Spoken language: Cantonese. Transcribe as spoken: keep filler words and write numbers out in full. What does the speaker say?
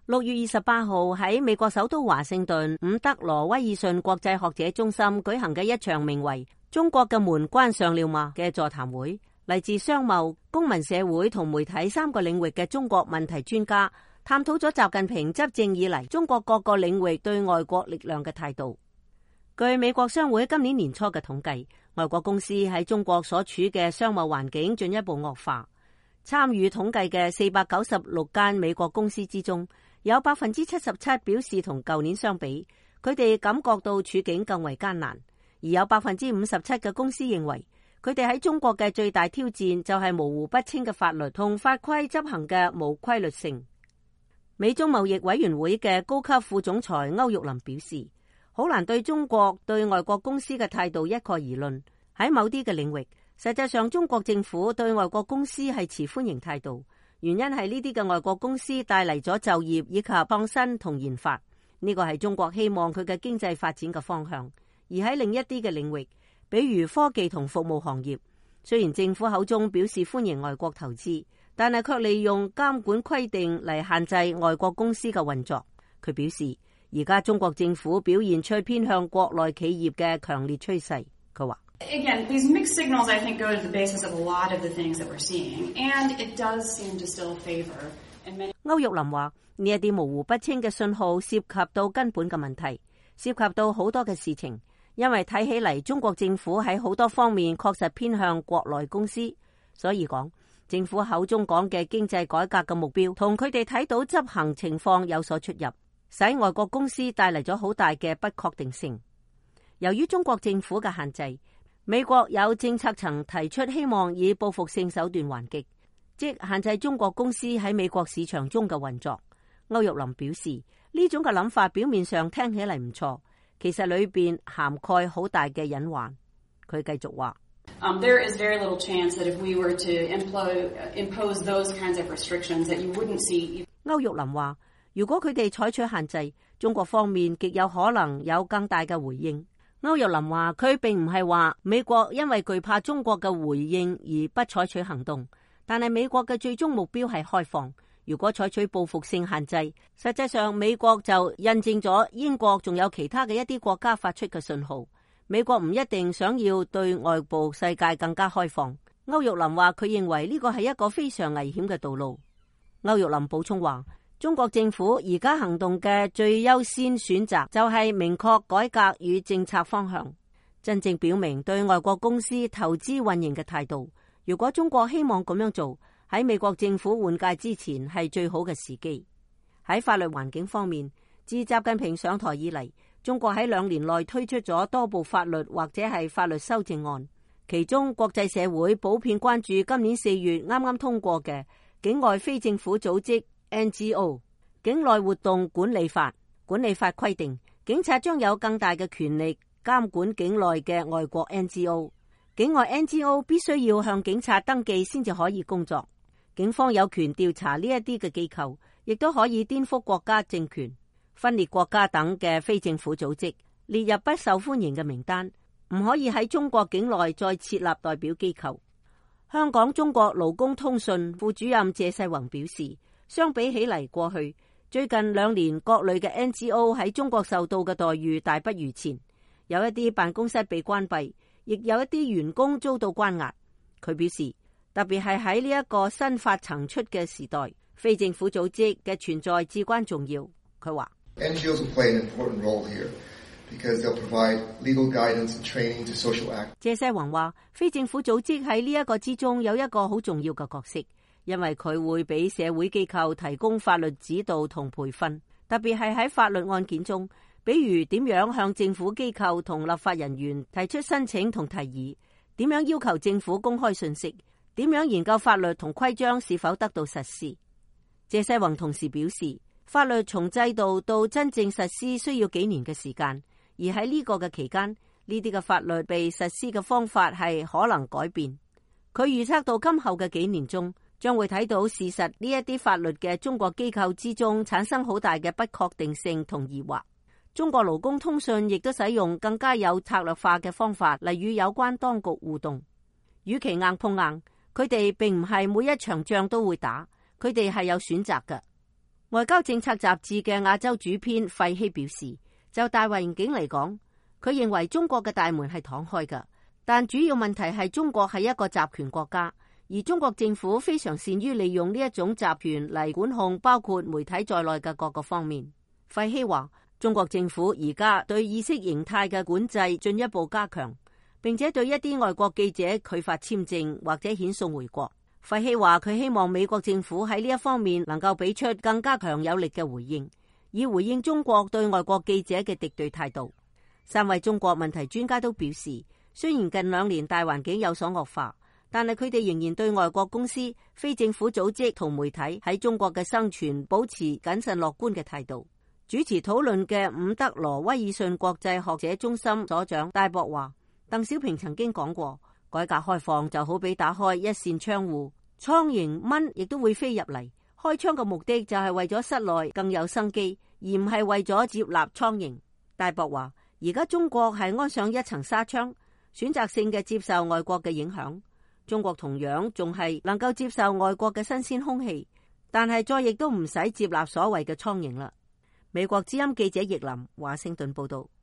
六月二十八號喺美國首都華盛頓伍德羅威爾遜國際學者中心舉行嘅一場名為《中國嘅門關上了嗎》嘅座談會，嚟自商貿、公民社會同媒體三個領域嘅中國問題專家探討咗習近平執政以嚟中國各個領域對外國力量嘅態度。據美國商會今年年初嘅統計，外國公司喺中國所處嘅商貿環境進一步惡化。參與統計嘅四百九十六間美國公司之中，有百分之七十七表示同舊年相比，佢哋感覺到處境更為艱難，而有百分之五十七嘅公司認為，佢哋喺中國嘅最大挑戰就係模糊不清嘅法律同法規執行嘅無規律性。美中貿易委員會嘅高級副總裁歐玉林表示，好難對中國對外國公司嘅態度一概而論。喺某啲嘅領域，實際上中國政府對外國公司係持歡迎態度。原因係呢啲嘅外國公司帶嚟咗就業以及創新同研發，呢個係中國希望佢嘅經濟發展嘅方向。而喺另一啲嘅領域，比如科技同服務行業，雖然政府口中表示歡迎外國投資，但係卻利用監管規定嚟限制外國公司嘅運作。佢表示，而家中國政府表現出偏向國內企業嘅強烈趨勢。佢話 Again, these mixed signals, I think, go to the basis of a lot of the things that we're seeing, and it does seem to still favor. 歐玉林話：呢一啲模糊不清嘅信號涉及到根本嘅問題，涉及到好多嘅事情。因為睇起嚟，中國政府喺好多方面確實偏向國內公司，所以講政府口中講嘅經濟改革嘅目標，同佢哋睇到執行情況有所出入，使外國公司帶嚟咗好大嘅不確定性。由於中國政府嘅限制，美國有政策層提出希望以報復性手段還擊，即限制中國公司喺美國市場中嘅運作。歐玉林表示，呢種嘅諗法表面上聽起嚟唔錯，其實裏邊涵蓋好大嘅隱患。佢繼續話 Um, there is very little chance that if we were to implo- impose those kinds of restrictions that you wouldn't see. 歐玉林話，如果佢哋採取限制，中國方面極有可能有更大嘅回應。歐玉林話，佢並唔係話美國因為懼怕中國嘅回應而不採取行動，但係美國嘅最終目標係開放。如果採取報復性限制，實際上美國就印證咗英國仲有其他嘅一啲國家發出嘅信號，美國唔一定想要對外部世界更加開放。歐玉林話，佢認為呢個係一個非常危險嘅道路。歐玉林補充話，中國政府而家行動嘅最優先選擇就係明確改革與政策方向，真正表明對外國公司投資運營嘅態度。如果中國希望咁樣做，喺美國政府換屆之前係最好嘅時機。喺法律環境方面，自習近平上台以嚟，中國喺兩年內推出咗多部法律或者係法律修正案，其中國際社會普遍關注今年四月啱啱通過嘅境外非政府組織 N G O 境內活動管理法。管理法規定，警察將有更大嘅權力監管境內嘅外國 N G O。境外 N G O 必須要向警察登記先至可以工作。警方有權調查呢一啲嘅機構，亦都可以顛覆國家政權、分裂國家等嘅非政府組織，列入不受歡迎嘅名單，唔可以喺中國境內再設立代表機構。香港中國勞工通訊副主任謝世宏表示，相比起嚟，過去最近兩年各類嘅 N G O 喺中國受到嘅待遇大不如前，有一啲辦公室被關閉，亦有一啲員工遭到關押。佢表示，特別係喺呢一個新法層出嘅時代，非政府組織嘅存在至關重要。佢話 N G Os will play an important role here because they'll provide legal guidance and training to social actors. 謝世宏話，非政府組織喺呢一個之中有一個好重要嘅角色，因為佢會俾社會機構提供法律指導同培訓，特別係喺法律案件中，比如點樣向政府機構同立法人員提出申請同提議，點樣要求政府公開信息，點樣研究法律同規章是否得到實施。謝世宏同時表示，法律從制度到真正實施需要幾年嘅時間，而喺呢個嘅期間，呢啲嘅法律被實施嘅方法係可能改變。佢預測到今後嘅幾年中，將會睇到事實呢一啲法律嘅中國機構之中產生好大嘅不確定性同疑惑。中國勞工通訊亦都使用更加有策略化嘅方法嚟與有關當局互動。與其硬碰硬，佢哋並唔係每一場仗都會打，佢哋係有選擇嘅。 外交政策雜誌嘅亞洲主編費希表示，就大環境嚟講，佢認為中國嘅大門係敞開㗎，但主要問題係中國係一個集權國家，而中國政府非常善於利用呢一種集權嚟管控包括媒體在內嘅各個方面。費希話，中國政府而家對意識形態嘅管制進一步加強，並且對一啲外國記者拒發簽證或者遣送回國。費希話，佢希望美國政府喺呢一方面能夠俾出更加強有力嘅回應，以回應中國對外國記者嘅敵對態度。三位中國問題專家都表示，雖然近兩年大環境有所惡化，但係佢哋仍然對外國公司、非政府組織同媒體喺中國嘅生存保持謹慎樂觀嘅態度。主持討論嘅伍德羅威爾遜國際學者中心所長戴博話，鄧小平曾經講過，改革開放就好比打開一扇窗戶，蒼蠅蚊亦都會飛入嚟。開窗嘅目的就係為咗室內更有生機，而唔係為咗接納蒼蠅。戴博話，而家中國係安上一層紗窗，選擇性嘅接受外國嘅影響。中國同樣仲係能夠接受外國嘅新鮮空氣，但係再亦都唔使接納所謂嘅蒼蠅啦。美國之音記者葉林華盛頓報道。